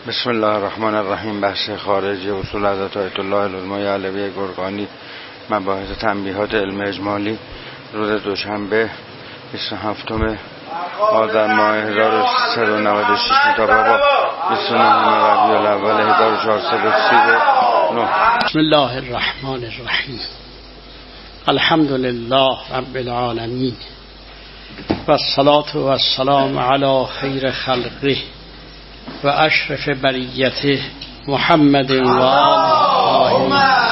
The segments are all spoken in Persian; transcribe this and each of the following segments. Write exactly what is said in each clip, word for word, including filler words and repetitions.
بسم الله الرحمن الرحیم. بحث خارجی اصول حضرت آیت الله العظمی علوی گرگانی، مباحث تنبیهات علم اجمالی، روز دوشنبه بیست و هفتم آذر ماه هزار و سیصد و نود و شش مطابق با بیست و نه ربیع الاول هزار و چهارصد و سی و نه. بسم الله الرحمن الرحیم. الحمد لله رب العالمین و الصلاة و السلام علی خیر خلقه و اشرف بریته محمد و آله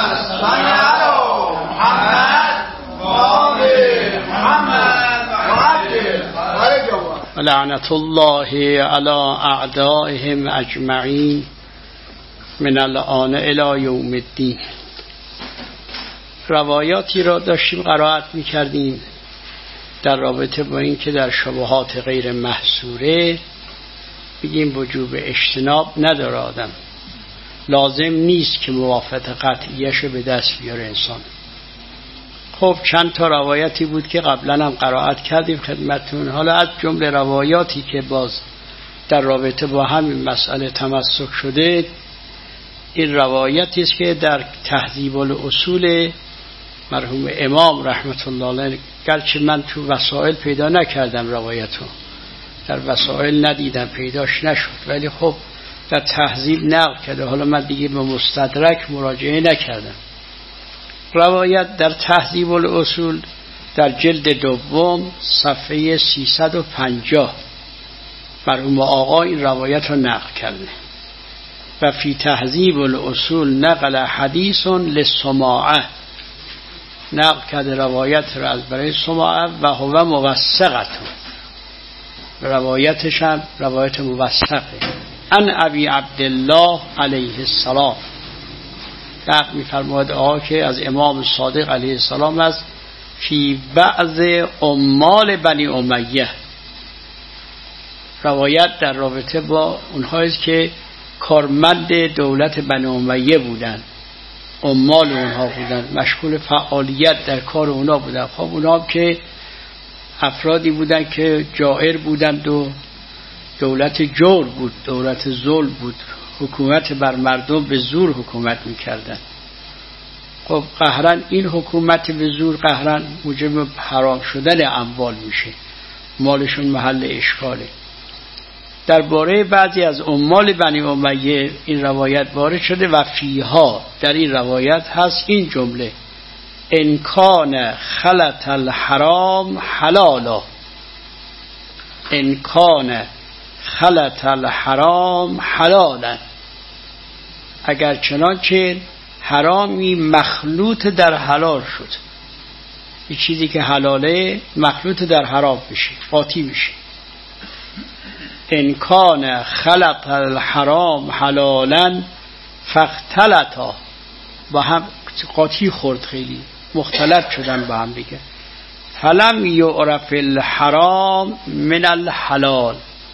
و لعنت الله علی اعدائهم اجمعین من الآن الی یوم الدین. روایاتی را داشتیم قرائت می‌کردیم در رابطه با این که در شبهات غیر محصوره بگیم وجوب اجتناب نداره آدم، لازم نیست که موافقت قطعیش به دست بیاره انسان. خب چند تا روایتی بود که قبلا هم قرائت کردیم خدمتتون. حالا از جمله روایاتی که باز در رابطه با همین مسئله تمسک شده، این روایتی است که در تهذیب الاصول مرحوم امام رحمت الله علیه، گرچه من تو وسائل پیدا نکردم روایتو، در وسائل ندیدم، پیداش نشد، ولی خب در تهذیب نقل کرده. حالا من دیگه به مستدرک مراجعه نکردم. روایت در تهذیب الاصول در جلد دوم صفحه سیصد و پنجاه مرحوم آقا این روایت رو نقل کرده. و فی تهذیب الاصول نقل حدیث للسماعه، نقل کرده روایت رو از برای سماعه و هو موثقتون، روایتش هم روایت موثقه. ان ابی عبدالله علیه السلام، نقل می‌فرماید آقا که از امام صادق علیه السلام است، فی بعض عمال بنی امیه، روایت در رابطه با اونهایی که کارمند دولت بنی امیه بودن، عمال اونها بودن، مشغول فعالیت در کار اونها بودن. خب اونها هم که افرادی بودن که جائر بودند و دولت جور بود، دولت ظلم بود، حکومت بر مردم به زور حکومت میکردن. خب قهرن این حکومت به زور قهرن موجب حرام شدن اموال میشه، مالشون محل اشکاله. درباره بعضی از عمال بنی امیه این روایت وارد شده و فیها، در این روایت هست این جمله: ان کان خلط الحرام حلالا، ان کان خلط الحرام حلالا، اگر چنانچه حرامی مخلوط در حلال شد، این چیزی که حلاله مخلوط در حرام بشه، قاطی میشه. ان کان خلط الحرام حلالا فاختلطا، با هم قاطی خورد، خیلی مختلط شدن با هم دیگه. فلم یعرف الحرام من الحلال،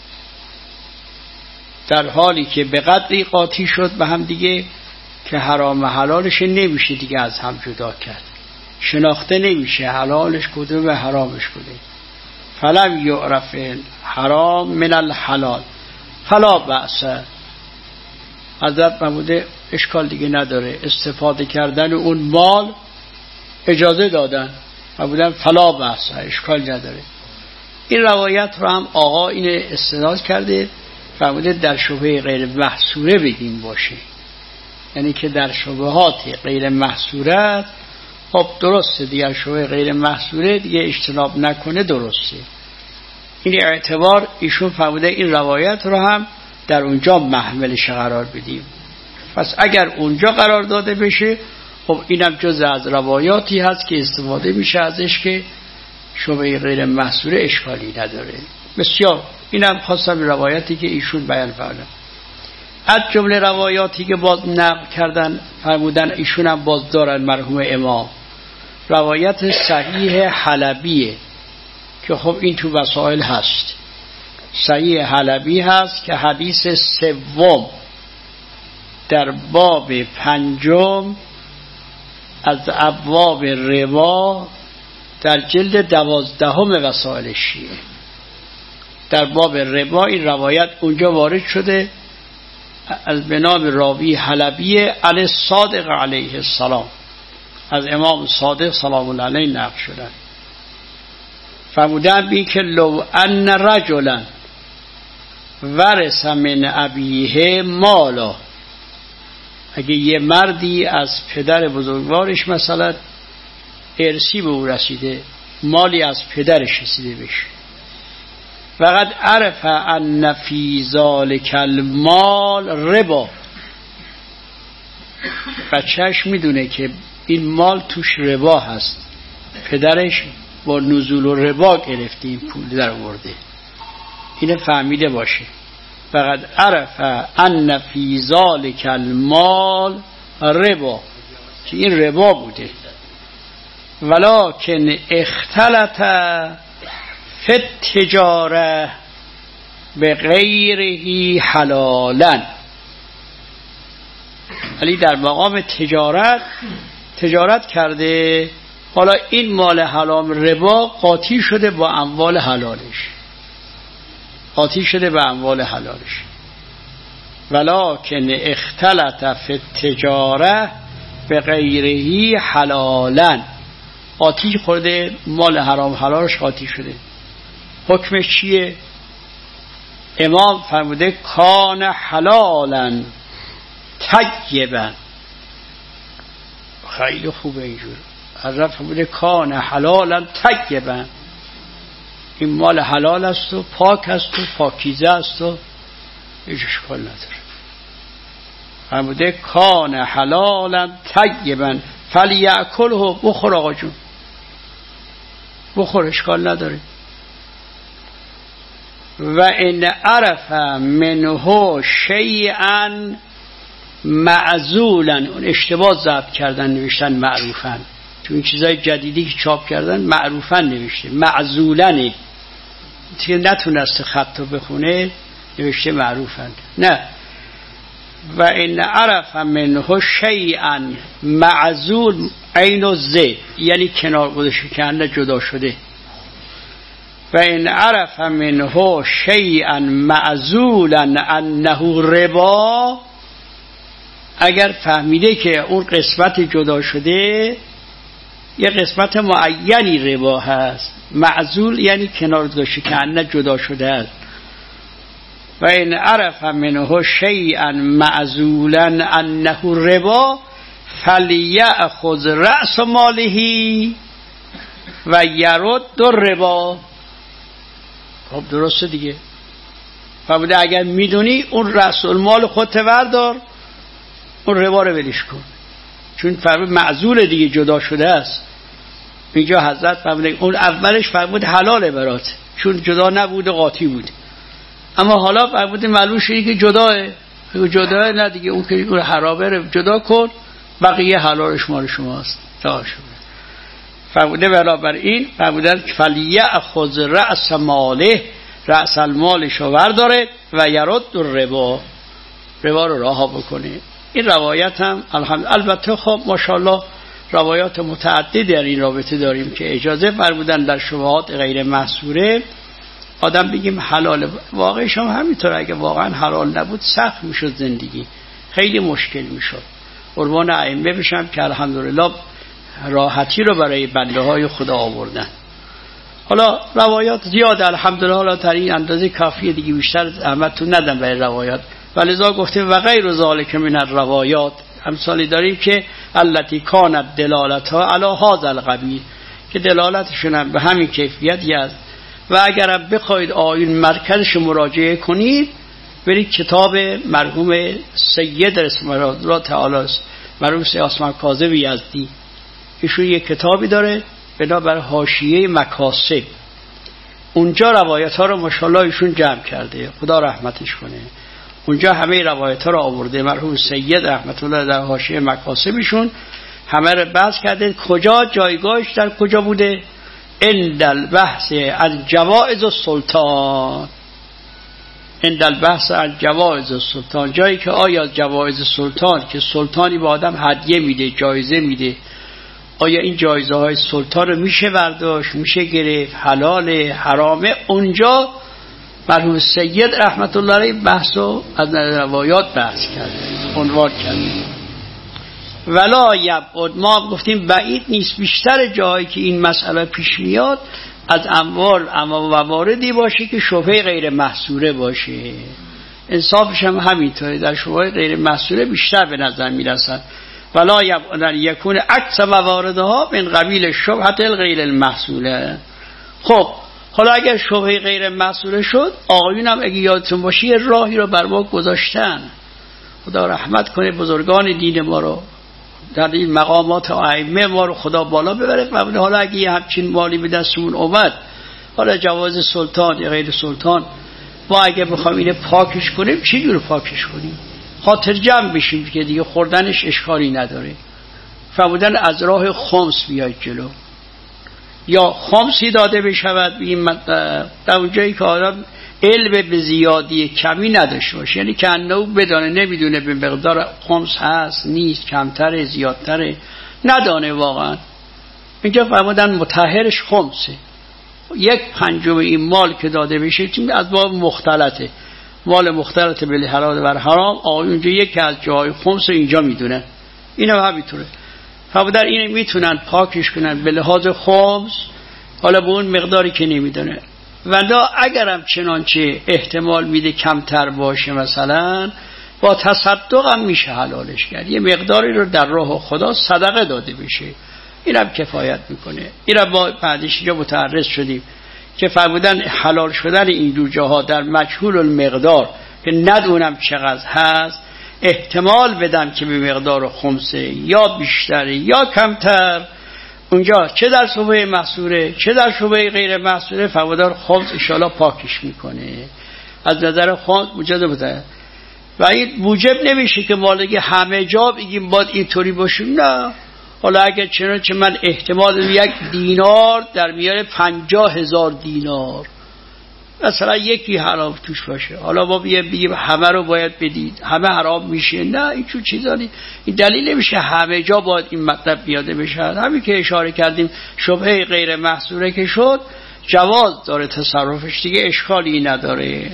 در حالی که به قدری قاطی شد به هم دیگه که حرام و حلالش نمیشه دیگه از هم جدا کرد، شناخته نمیشه حلالش کدوم و حرامش کدوم. فلم یعرف الحرام من الحلال فلا بأس، حضرت فرموده اشکال دیگه نداره، استفاده کردن اون مال اجازه دادن، فرمودن فلا بأس، اشکال نداره. این روایت رو هم آقا این استناد کرده، فرموده در شبهه غیر محصوره بگیم باشه، یعنی که در شبهات غیر محصوره خب درسته دیگه، شبهه غیر محصوره دیگه اجتناب نکنه درسته. این اعتبار ایشون فرموده این روایت رو هم در اونجا محملش قرار بدیم. پس اگر اونجا قرار داده بشه خب اینم جز از روایاتی هست که استفاده میشه ازش که شبهه غیر محصوره اشکالی نداره. بسیار اینم خواستم روایتی که ایشون بیان فرمودن. از جمله روایاتی که باز نقل کردن فرمودن ایشون هم باز دارن مرحوم امام، روایت صحیح حلبیه که خب این تو وسائل هست. صحیح حلبی هست که حدیث سوم در باب پنجم از ابواب ربا در جلد دوازدهم وسائل شیعه، در باب ربا این روایت اونجا وارد شده از بنام راوی حلبی علی الصادق علیه السلام، از امام صادق سلام الله علیه نقل شدن. فرمودن بی که لو ان رجلا ورث من ابیه مالا، اگه یه مردی از پدر بزرگوارش مثلا ارثی به او رسیده، مالی از پدرش رسیده بشه، فقد عرف ان فی ذلک المال ربا، بچهش میدونه که این مال توش ربا هست، پدرش با نزول و ربا گرفته این پول در آورده، اینو فهمیده باشه. فقد عرف ان فی ذلک المال ربا، که این ربا بوده. ولکن اختلط فی التجاره بغیره حلالا، ولی در مقام تجارت تجارت کرده، حالا این مال حرام ربا قاطی شده با اموال حلالش، قاطی شده با اموال حلالش. ولکن اختلط فی التجاره بغیره حلالا، قاطی خورده، مال حرام حلالش قاطی شده. حکمش چیه؟ امام فرموده کان حلالا طیبا. خیلی خوبه اینجور. حضرت فرموده کان حلالا طیبا، این مال حلال است و پاک است و پاکیزه است و هیچ اشکال نداره. فرموده کان حلالا طیبا فلیأکله، بخور آقا جون، بخور، اشکال نداره. و ان عرف منه شیئا معزولا، اون اشتباه ضبط کردن نوشتن معروفن، تو این چیزای جدیدی که چاپ کردن معروفن نوشته، معزولنه، که نتونسته خطو بخونه نوشته معروفن. نه، و ان عرف منه شیئا معزول عین الزید، یعنی کنار گذاشته کنه جدا شده. و ان عرف منه شیئا معزولا انه ربا، اگر فهمیده که اون قسمت جدا شده یه قسمت معینی ربا هست، معزول یعنی کنار گذاشته کنه جدا شده است. و ان عرف منه شیئا معزولا انه ربا فلیأخذ رأس ماله و یرد الربا. خب درسته دیگه. فرموده اگر میدونی اون رأس المال خودت بردار، اون ربا رو ولش کن، چون فرمود معزول دیگه جدا شده است. اینجا حضرت فرموده اون اولش فرمود حلاله برات، چون جدا نبوده قاطی بود، اما حالا فرموده معلوم شده که جداه، جداه نه دیگه، اون که حرامه رو جدا کن، بقیه حلالش مال شماست. تا شده فرموده بنابراین فرمودن فلیأخذ رأس ماله، رأس المالش رو برداره و یرد الربا، ربا رو رها بکنه. این روایت هم الحمدلله، البته خب ماشاءالله روایات متعدد در این رابطه داریم که اجازه فرمودن در شبهات غیر محصوره آدم بگیم حلال. واقعش هم همینطور، اگه واقعا حلال نبود سخت میشد زندگی، خیلی مشکل میشد. قربان ائمه بشم که الحمدلله راحتی رو برای بنده های خدا آوردن. حالا روایات زیاد الحمدلله، حالا تا این اندازه کافیه دیگه، بیشتر زحمتتون ندم برای روایات. ولذا گفتیم و غیر ذالک من الروایات، امثالی داریم که التی کانت دلالتها علی هذا القبیل، که دلالتشون هم به همین کیفیتی است. و اگر بخواید آیین مرکزش مراجعه کنید، برید کتاب مرحوم سید رسم الله تعالی مرحوم سید عثمان کاظم یزدی، ایشون یک کتابی داره به نام حاشیه مکاسب، اونجا روایت ها رو ماشاءالله ایشون جمع کرده، خدا رحمتش کنه. اونجا همه روایت ها رو آورده، مرحوم سید رحمت الله در حاشیه مکاسبشون همه رو بحث کرده. کجا جایگاهش در کجا بوده؟ عند البحث عن جوائز السلطان، عند البحث عن جوائز السلطان، جایی که آیا جوائز سلطان که سلطانی به آدم هدیه میده، جایزه میده، آیا این جایزه های سلطان رو میشه برداشت، میشه گرفت، حلال حرامه، اونجا مرحوم سید رحمت الله علیه بحثو از روایات بحث کرده، عنوان کرده. ولا یبعد، ما گفتیم بعید نیست بیشتر جایی که این مسئله پیش میاد از اموال اما مواردی باشه که شبهه غیر محصوره باشه. انصافش هم همینطوره، در شبهه غیر محصوره بیشتر به نظر میرسد. ولا یبعد یکون عکس مواردها من قبیل شبهه الغیر المحصوله. خب حالا اگر شبهه غیر محصوره شد، آقایون هم اگه یادتون باشه یه راهی رو بر ما گذاشتن، خدا رحمت کنه بزرگان دین ما رو، در این مقامات ائمه ما رو خدا بالا ببره. و حالا اگه یه همچین مالی به دستمون اومد، حالا جواز سلطان یا غیر سلطان، ما اگه بخوایم اینه پاکش کنیم چی جور پاکش کنیم؟ خاطر جمع بشیم که دیگه خوردنش اشکالی نداره. فرمودن از راه خمس بیاید جلو، یا خمسی داده بشود به این مطلب در اونجایی که آدم علم به زیادی کمی نداشته باشه، یعنی که انو بدانه نمیدونه به مقدار خمس هست نیست، کمتره زیادتره، ندانه واقعا. اینجا فرمودن مطهرش خمسه، یک پنجم این مال که داده بشه از باب مختلطه، مال مختلط به حلال و حرام، آقای اونجا یکی از جای خمس اینجا میدونه، اینم همینطوره. فرمودن اینو میتونن پاکش کنن به لحاظ خمس، حالا به اون مقداری که نمیدونه. و لا اگرم چنانچه احتمال میده کمتر باشه، مثلا با تصدق هم میشه حلالش کرد، یه مقداری رو در راه خدا صدقه داده بشه، اینم کفایت میکنه. اینم با بعدش یا متعرض شدیم که فرمودن حلال شدن این دو جاها در مجهول المقدار که ندونم چقدر هست، احتمال بدم که به مقدار خمسه یا بیشتره یا کمتر، اونجا چه در شبهه محصوره چه در شبهه غیر محصوره فرمودن خمس انشاءالله پاکش میکنه. از نظر خمس موجب بوده و این موجب نمیشه که مالگی همه جا بگیم باید اینطوری باشیم، نه. حالا اگر چنانچه من احتمال یک دینار در میاره پنجاه هزار دینار، مثلا یکی حرام توش باشه، حالا ما بگیم همه رو باید بدید، همه حرام میشه، نه این چون چیزا نیست. این دلیل نمیشه همه جا باید این مطلب بیاده بشه. همین که اشاره کردیم شبهه غیر محصوره که شد جواز داره تصرفش، دیگه اشکالی نداره،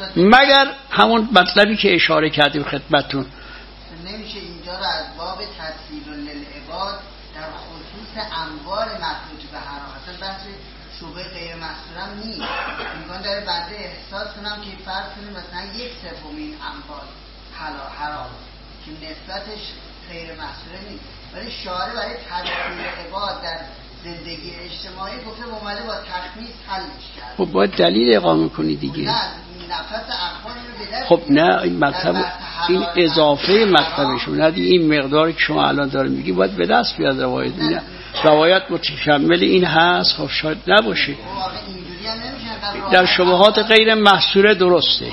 مگر همون مطلبی که اشاره کردیم خدمتتون. نمیشه اینجا رو از باب تسهیل للعباد در خصوص اموال مخلوط به حرام، اصلا بحث شبهه غیر محصورم نیست، امکان داره بنده احساس کنم که فرض کنیم مثلا یک سوم این اموال حلال حرام که نسبتش غیر محصوره نیست، ولی شارع برای تسهیل عباد در زندگی اجتماعی گفته اومده با تخمیس حلش کرد. خب باید دلیل اقامه کنی دیگه. نه نفس اقوال رو به دست. خب نه این مطلب این اضافه مطلبشون، نه این مقداری که شما الان داره میگی باید به دست بیاد روایت. نه روایت متشمل این هست، خب شاید نباشه. در شبهات غیر محصوره درسته.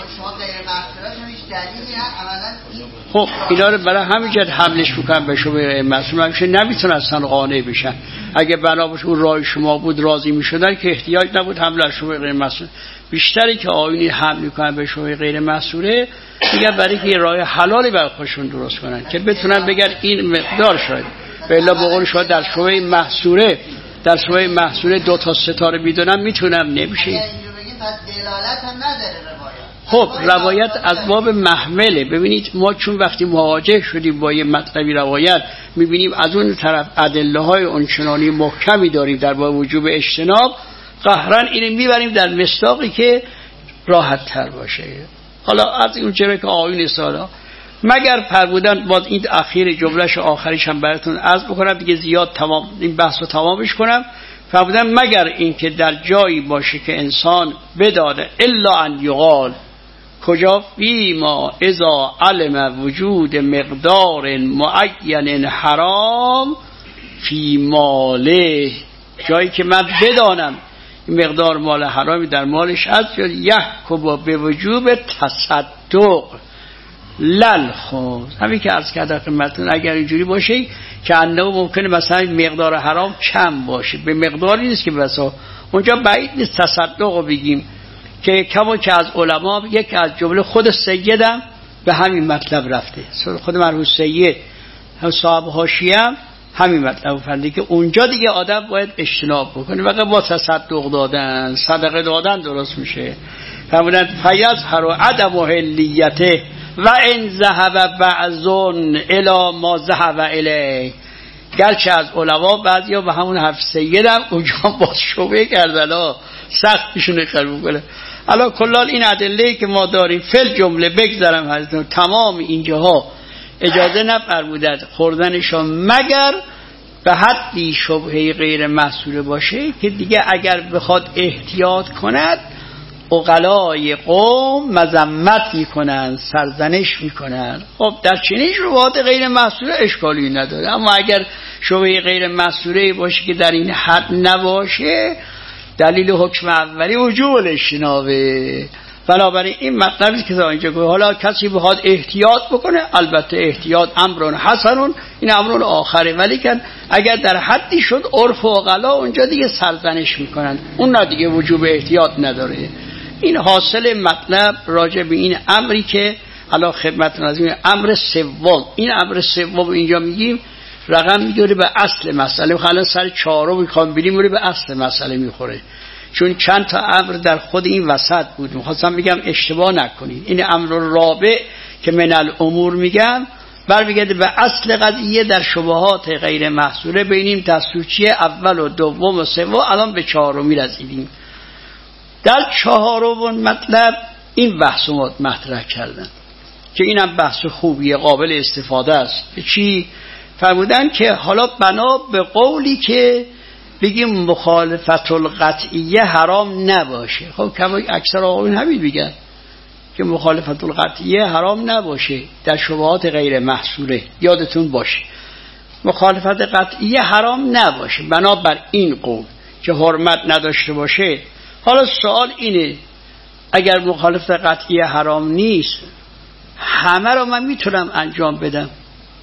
خب اینا رو برای همین جد حملش میکنن به شبهه غیر محصوره، همیشه نمیتونن اصلا قانع بشن. اگه بنابراین اون رای شما بود راضی میشدن که احتیاج نبود حمل از شبهه غیر محصوره. بیشتری که آیونی حمل میکنن به شبهه غیر محصوره میگن برای که رای حلالی برای خودشون درست کنن که بتونن بگن این مقدار شاید. به الا بقول شما در شبهه محصوره در شبهه محصوره دو تا ستاره میدونم میتونم نمیشه. خب روایت از باب محمله. ببینید ما چون وقتی مواجه شدیم با یه مطلبی روایت میبینیم از اون طرف ادله های اونچنانی محکمی داریم در باب وجوب اجتناب، قهرن اینو میبریم در مصداقی که راحت تر باشه. حالا از اون چرا که آیون سالا مگر فرمودن باز این اخیر جملهش آخریش هم براتون عرض بکنم دیگه زیاد تمام این بحث رو تمامش کنم. فرمودن مگر این که در جایی باشه که انسان بداده الا ان یقال، کجا؟ فیما اذا علم وجود مقدار معین حرام فی ماله، جایی که من بدانم مقدار مال حرامی در مالش هست، یحکم به وجوب تصدق لل خود. همین که عرض کردم خدمتتون اگر اینجوری باشه که انه ممکنه مثلا مقدار حرام کم باشه، به مقداری نیست که بسا اونجا بعید نیست تصدق رو بگیم که کما که از علما یک از جمله خود سیدم به همین مطلب رفته، خود مرحوم سید هم صاحب حاشیه هم همین مطلب فرموده که اونجا دیگه آدم باید اجتناب بکنه، واقعا با تصدق دادن صدقه دادن درست میشه. فرمودند فیظهر عدم حلیته و ان ذهب بعضون الی ما ذهب الیه. گرچه از علما بعضیا به همون حرف سیدم اونجا باز شبهه کردن، سخت میشونه قبول کنه. حالا کلال این ادله که ما داریم فل جمله بگذارم حضرت تمام اینجاها اجازه نفرمودند خوردنشان مگر به حدی شبهه غیر محصوله باشه که دیگه اگر بخواد احتیاط کند عقلای قوم مذمت میکنن، سرزنش میکنن. خب در چنین شبهات غیر محصوله اشکالی نداره، اما اگر شبهه غیر محصوله باشه که در این حد نباشه دلیل حکم اولی وجوب الاجتنابه. بنابراین این مطلبی که اینجا گفت حالا کسی بخواد احتیاط بکنه، البته احتیاط امرون حسنون، این امرون آخره، ولی که اگر در حدی شد عرف و عقلا اونجا دیگه سرزنش میکنن، اون نه دیگه وجوب احتیاط نداره. این حاصل مطلب راجع به این امری که الان خدمتتون از این امر سوم، این امر سوم اینجا میگیم رقم میگیره به اصل مسئله. خلاص سر چهارم میخوام بریم میره به اصل مسئله میخوره، چون چند تا امر در خود این وسط بود. میخواستم بگم اشتباه نکنید، این امر رابع که من الامور میگم برمیگرده به اصل قضیه در شبهات غیر محصوله بینیم تسوچی اول و دوم و سوم. الان به چهارمی رسیدیم. در چهارم مطلب این بحث رو مطرح کردن که اینم بحث خوبیه، قابل استفاده است. چی فرمودن که حالا بنا به قولی که بگیم مخالفت القطعیه حرام نباشه. خب که اکثر آقایون همین میگن که مخالفت القطعیه حرام نباشه در شبهات غیر محصوله. یادتون باشه مخالفت قطعیه حرام نباشه بنابر این قول که حرمت نداشته باشه. حالا سوال اینه اگر مخالفت قطعیه حرام نیست همه رو من میتونم انجام بدم،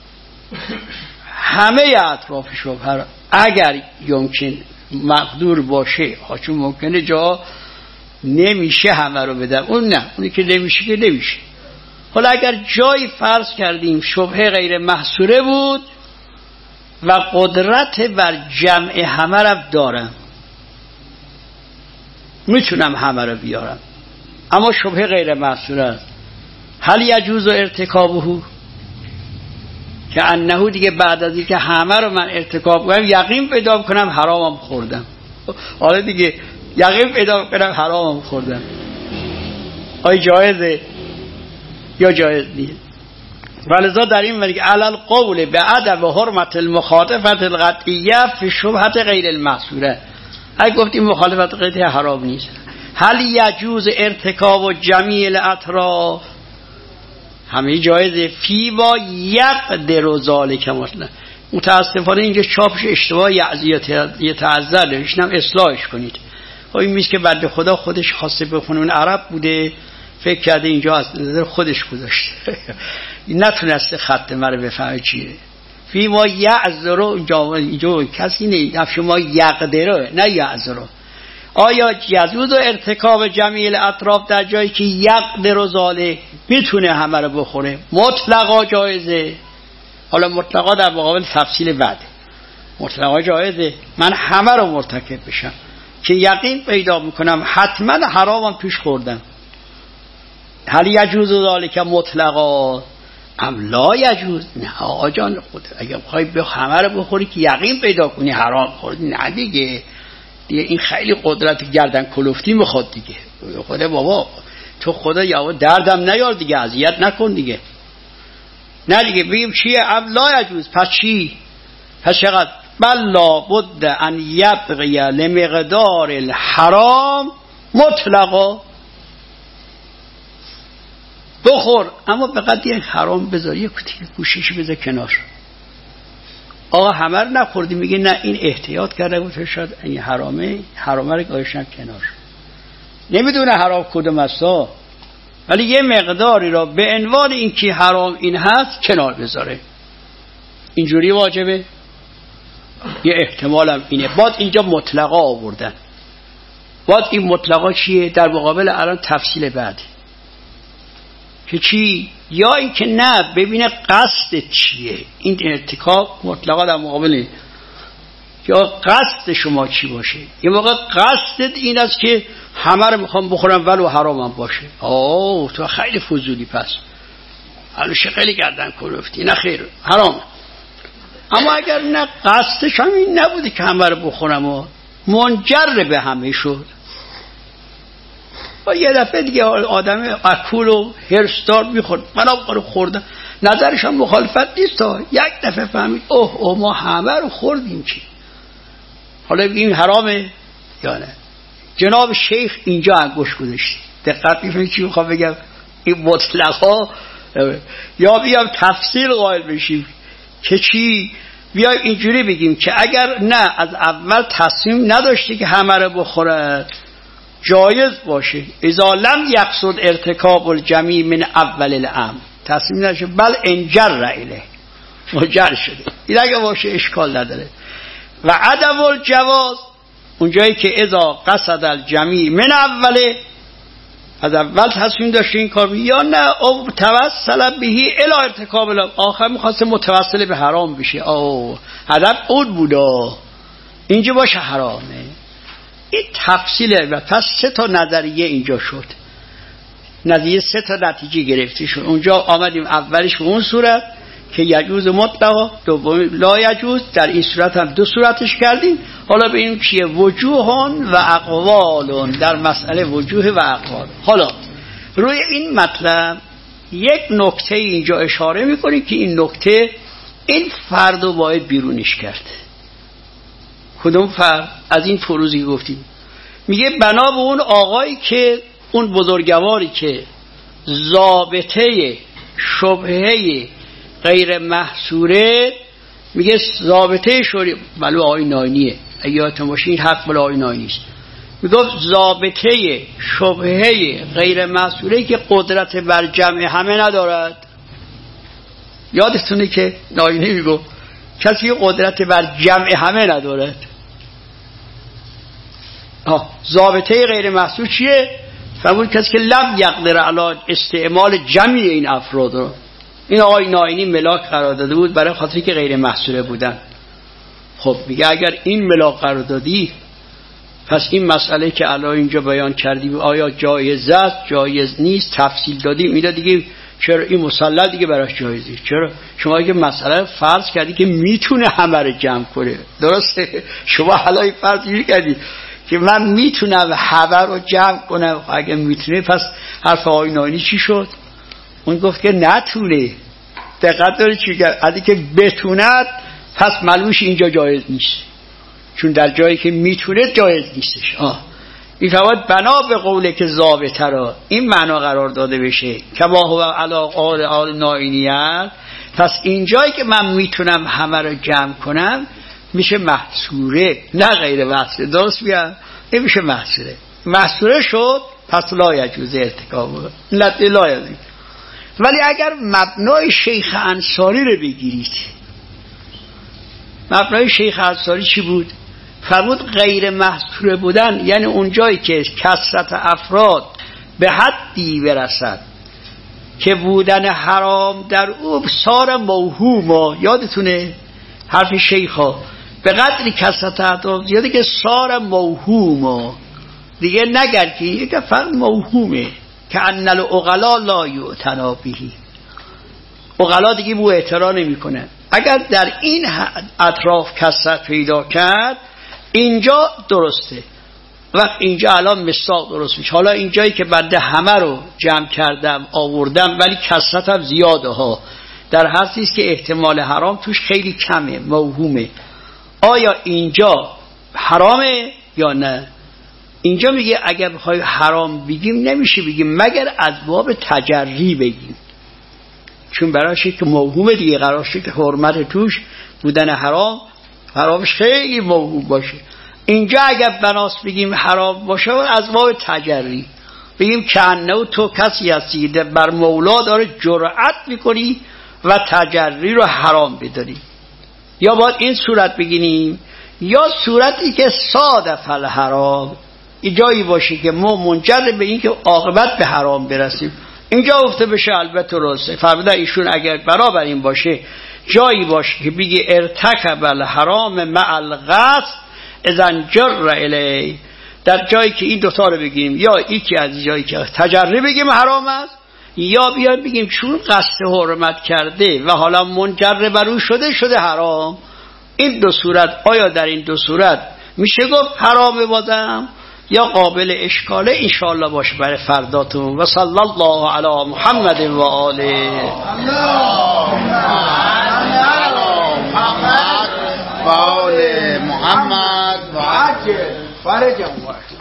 همه اطراف شبهه اگر یمکن مقدور باشه، چون ممکنه جا نمیشه همه رو بدم، اون نه، اونی که نمیشه که نمیشه. حالا اگر جایی فرض کردیم شبهه غیر محصوره بود و قدرت بر جمع همه رو دارم، میتونم همه رو بیارم، اما شبهه غیر محصوره است، هل یجوز ارتکابه که انه دیگه بعد از اینکه همه رو من ارتکاب کنم یقین پیدا کنم حرامم خوردم. حالا دیگه یقین پیدا کنم حرامم خوردم، آیا جایزه یا جایز نیست؟ ولذا در این میگه علل قول به عدم حرمت المخالفت القطعیه فی شبهت غیر المحصوره. اگه گفتیم مخالفت قطعی حرام نیست، هل یجوز ارتکاب جمیع الاطراف همه جایزه فی با یقدر ذالک مثلا. متاسفانه اینجا چاپش اشتباه یتعذر نوشتم، اصلاحش کنید. خب این میشه که بنده خدا خودش خواسته بخونه، اون عرب بوده فکر کرده اینجا از نظر خودش گذاشته نتونسته خط مرا بفهمه چیه. فی ما یعذر اینجا کسی نه، شما یقدر نه یعذر. آیا یجوز ارتکاب جمیع الاطراف در جایی که یقدر و ذالک میتونه همه رو بخوره مطلقا جایزه؟ حالا مطلقا در مقابل تفصیل بعد مطلقا جایزه من همه رو مرتکب بشم که یقین پیدا میکنم حتما حرامم پیش خوردم. هل یجوز ذالک مطلقا ام لا یجوز؟ نه آقا جان خود اگه بخوای به همه رو بخوری که یقین پیدا کنی حرام خوردی، نه دیگه دیگه این خیلی قدرت گردن کلفتی میخواد دیگه. خدا بابا تو خدا یا دردم نیار دیگه، اذیت نکن دیگه. نه دیگه بگیم چیه ام لا یجوز، پس چی؟ پس چقدر؟ بل لا بد ان یبغی لمقدار الحرام مطلقا. بخور اما به قدر یک حرام بذار، یک گوشش بذار کنار. آقا همه رو نخوردی، میگه نه این احتیاط کرده بود شاید این حرامه، حرامه رو گذاشتم کنار، نمیدونه حرام کدوم است، ولی یه مقداری را به عنوان این که حرام این هست کنار بذاره. اینجوری واجبه؟ یه احتمال هم اینه. بعد اینجا مطلقا آوردن، بعد این مطلقا چیه؟ در مقابل الان تفصیل بعدی که چی؟ یا این که نه ببینه قصد چیه. این ارتکاب مطلقا در مقابل یا قصد شما چی باشه. یه موقع قصدت این است که همه رو میخوام بخورم ولو حرامم باشه. آه تو خیلی فضولی، پس حالا خیلی گردن کلفتی، نه خیر حرامه. اما اگر نه قصدش هم این نبوده که همه رو بخورم و منجر به همه شد، و یه دفعه دیگه آدم اکول و هرستار میخورد، من آب خوردم، نظرش هم مخالفت نیست تا یک دفعه فهمید اوه اوه ما همه رو خوردیم چی، حالا این حرامه یا نه. جناب شیخ اینجا انگوش گذاشت، دقت می‌فهمید چی میخوام بگم. این مطلقا یا بیام تفسیر قائل بشیم که چی، بیایم اینجوری بگیم که اگر نه از اول تصمیم نداشته که همه رو بخورد جایز باشه، اذا لم یقصد ارتکاب الجمیع من اول الامر، تصمیم نداشته بل انجر الیه، مجر شده، این اگه باشه اشکال نداره. و عدم الجواز اونجایی که اذا قصد الجمیع من اوله، از اول تصمیم داشته این کار، یا نه او توسل بهی الی ارتکاب الامر، آخر میخواسته متوسل به حرام بشه، او هدف اون بودا اینجا باشه حرامه. این تفصیله. و پس سه تا نظریه اینجا شد، نظریه سه تا نتیجه گرفته شد. اونجا آمدیم اولش به اون صورت که یجوز مطلقا، دوم لا یجوز، در این صورت هم دو صورتش کردیم. حالا به این چیه وجوهان و اقوالون، در مسئله وجوه و اقوال. حالا روی این مطلب یک نکته اینجا اشاره میکنیم که این نکته این فرد رو باید بیرونش کرد. کدوم فرد؟ از این فروزی گفتیم، میگه بنا به اون آقایی که اون بزرگواری که ضابطه شبهه غیر محصوره، میگه ضابطه شوری بلو آقای ناینیه، اگه یادتون باشه این حق بلو آقای ناینی است، میگه ضابطه شبهه غیر محصوره که قدرت بر جمع همه ندارد. یادتونه که ناینی میگه کسی قدرت بر جمع همه ندارد. آه ضابطه غیر محصور چیه؟ فرمود کسی که لم یقدر علی استعمال جمعی این افراد رو. این آقای ناینی ملاک قرار داده بود برای خاطری که غیر محصوره بودن. خب میگه اگر این ملاک قرار دادی، پس این مسئله که الان اینجا بیان کردیم آیا جایز است جایز نیست تفصیل دادیم، اینا دیگه چرا این مسلط دیگه براش جایزه؟ چرا شما اگه مسئله فرض کردی که میتونه همه رو جمع کنه، درسته؟ شما حالا فرض کردی که من میتونم همه رو جمع کنم، اگه میتونه پس حرف آقای ناینی چی شد؟ اون گفت که نتونه. دقت داره چی کرد؟ ادی که بتوند پس معلومش اینجا جایز نیست، چون در جایی که میتونه جایز نیستش. آه این فواد بنا به قوله که ضابطه را این معنا قرار داده بشه که ما هو علا قول آل ناینیت، پس اینجایی که من میتونم همه رو جمع کنم میشه محصوره، نه غیر محصوره. درست بیان؟ این میشه محصوره. محصوره شد پس لا یجوز ارتکاب لا یجوز. ولی اگر مبنای شیخ انصاری رو بگیرید، مبنای شیخ انصاری چی بود؟ فرمود غیر محصوره بودن یعنی اونجایی که کثرت افراد به حدی برسد که بودن حرام در او صار موهوم. یادتونه حرف شیخا به قدری کثرت افراد زیاده که صار موهوم، دیگه نگر که یک فرق موهومه که ان العقلا لا یعتنا به، عقلا دیگه بو اعتنا نمیکنن. اگر در این اطراف کثرت پیدا کرد اینجا درسته، وقت اینجا الان مساق درست میشه. حالا اینجایی که بنده همه رو جمع کردم آوردم ولی کثرتم زیاده ها، در هر چیز که احتمال حرام توش خیلی کمه، موهومه، آیا اینجا حرامه یا نه؟ اینجا میگه اگر بخوای حرام بگیم نمیشه بگیم مگر از باب تجری بگیم، چون براشه که موهومه دیگه، قرار شد که حرمت توش بودن حرام حرامش خیلی موهوم باشه. اینجا اگر بناس بگیم حرام باشه از باب تجری بگیم که انه تو کسی هستی بر مولا داره جرأت میکنی و تجری رو حرام بداری. یا باید این صورت بگیریم یا صورتی که صادف الحرام، اینجایی باشه که ما منجر به این که عاقبت به حرام برسیم. اینجا گفته بشه البته راسته فرموده ایشون اگر برابر این باشه جایی باشه که بگی ارتکب الحرام مع القصد اذن جر الی، در جایی که این دوتا رو بگیم، یا یکی از جایی که تجربه بگیم حرام است، یا بیایم بگیم چون قصد حرمت کرده و حالا منجر بر اون شده شده حرام. این دو صورت، آیا در این دو صورت میشه گفت حرامه بازم یا قابل اشکاله؟ انشاءالله باشه برای فرداتون. و صلی الله علی محمد و آله. محمد و آل محمد و عجل فرجهم.